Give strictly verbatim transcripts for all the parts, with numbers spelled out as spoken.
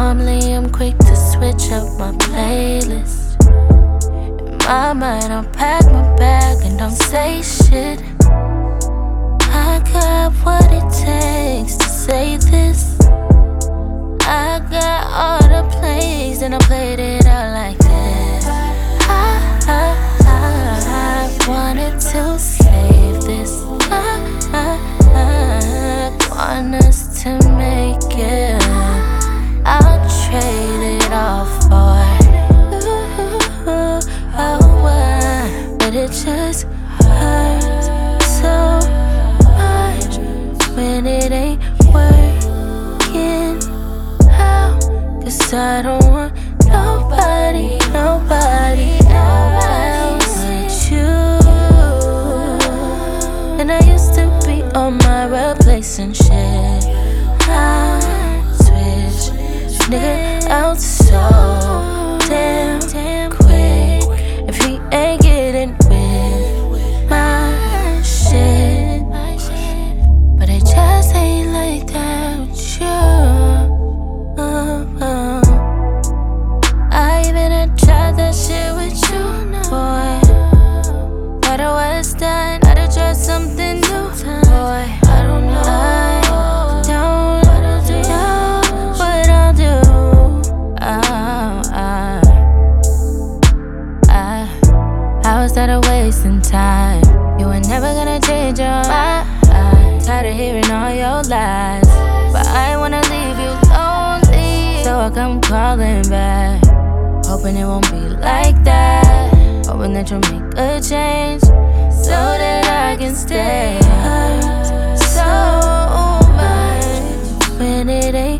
Normally I'm quick to switch up my playlist. In my mind I'll pack my bag and don't say shit. I got what it takes to say this. I got all the plays and I played it out like this. I, I, I, I wanted to save this. I, I, I want us to make it. I'll trade it all for ooh, oh, uh, but it just hurts so much when it ain't working out. Cause I don't want nobody, nobody else but you. And I used to be on my replacing shit. I switch nigga out so damn, damn quick. If he ain't getting with my shit, but it just ain't like that with you. Oh, oh. I even had tried that shit with you, boy. Thought it was done, I'd have tried something new, boy. I don't know, I don't know what I'll do. Oh, oh. I, I was tired of wasting time. You were never gonna change your mind. Tired of hearing all your lies, but I ain't wanna leave you lonely, so I come crawling back, hoping it won't be like that, hoping that you'll make a change so that I can stay. Hurt so much when it ain't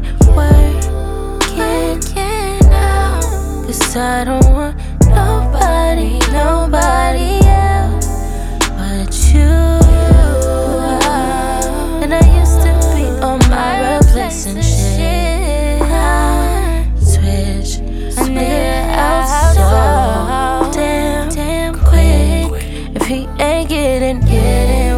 working out. Cause I don't want nobody, nobody else but you. And I used to be on my replacing shit. I switch a nigga out so damn, damn quick. If he ain't getting, getting